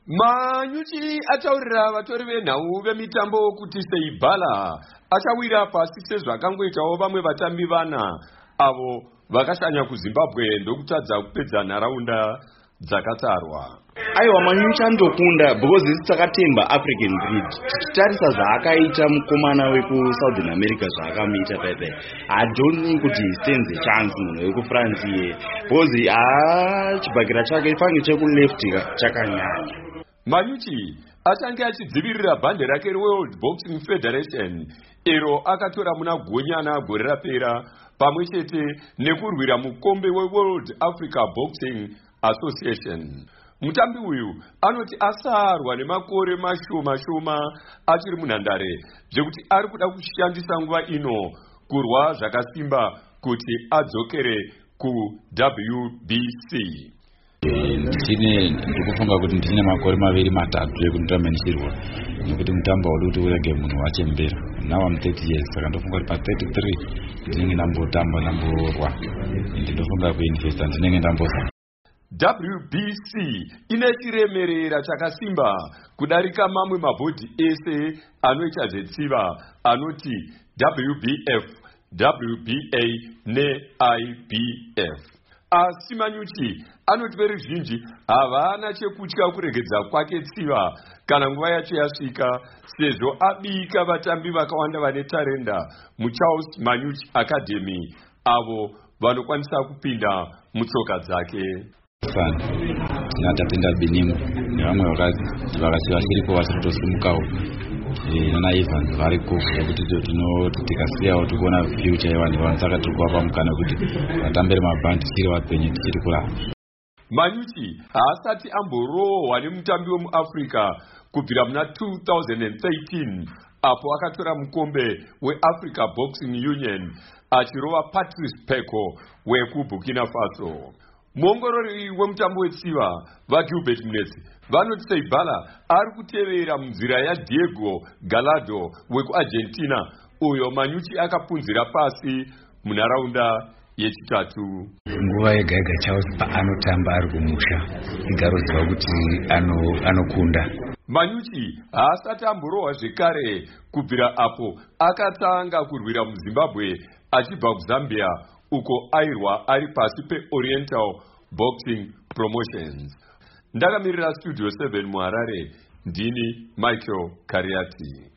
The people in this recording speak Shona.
Manyuchi ataurira vatori venhau vemitambo kuti Seibala achawira pasi sezvakangoitawo vamwe vatambi vana avo vakashanya kuZimbabwe ndokutadza kupedza nharaunda dzakatarwa. Aiwa, Manyuchi andokunda because isi takatemba African Grid. Tichitarisa zvaakaita mukomana weku-Southern America zvaakamuita paipai. I don't think kuti he stands a chance munhu weku-France iye. Because chibhakira chake ifange cheku-left chakanyanya. Manyuchi achange achidzivirira bhande rake reWorld Boxing Federation iro akatora muna Gonyana gore rapera pamwe chete nekurwira mukombe weWorld Africa Boxing Association. Mutambi uyu anoti asarwa nemakore mashoma achiri munhandare zvekuti ari kuda kushandisa nguva ino kurwa zvakasimba kuti adzokere kuWBC. Ndikufunga kuti ndine makore maviri matatu ekutambe ndichirwa nekuti mutambo waudi kuti urege munhu wachembera. Now I'm 30 years, saka ndofunga kuti pa 33 ndinenge ndambotamba ndamborwa, ndinofunga kuinvesta ndinenge ndambosa. WBC ine chiremerera chakasimba kudarika mamwe mabhodhi ese anoita zvetsiva anoti WBF, WBA neIBF. Asi Manyuchi anoti veruzhinji havana chekutya kuregedza kwake tsiva kana nguva yacho yasvika, sezvo abika vatambi vakawanda vane tarenda muCharles Manyuchi Academy avo vanokwanisa kupinda mutsoka dzake. Tinatatenda Benimu nevamwe vakati vachiripo vachitosimukawo nana Evans variko kuti tikasiyawo tikuona future yevanhu vanhu, saka tiri kuvapa mukana kuti vatambire mabhandi tichiri vapenyu tichiri kurara. Manyuchi haasati amborohwa nemutambi wemuAfrica kubvira muna 2013 apo akatora mukombe weAfrica Boxing Union achirova Patrice Peko wekuBurkina Faso. Muongorori wemutambo wetsiva vaGilbert Munetsi vanoti Seibala ari kutevera munzira yaDiego Gallardo wekuArgentina uyo Manyuchi akapunzira pasi munharaunda yechitatu. Nguva yega yega Charles paanotamba ari kumusha igaroziva kuti anokunda. Manyuchi haasati amborohwa zvekare kubvira apo akatanga kurwira muZimbabwe achibva kuZambia uko airwa ari pasi peOriental Boxing Promotions. Ndakamirira Studio 7 muHarare, ndini Michael Kariati.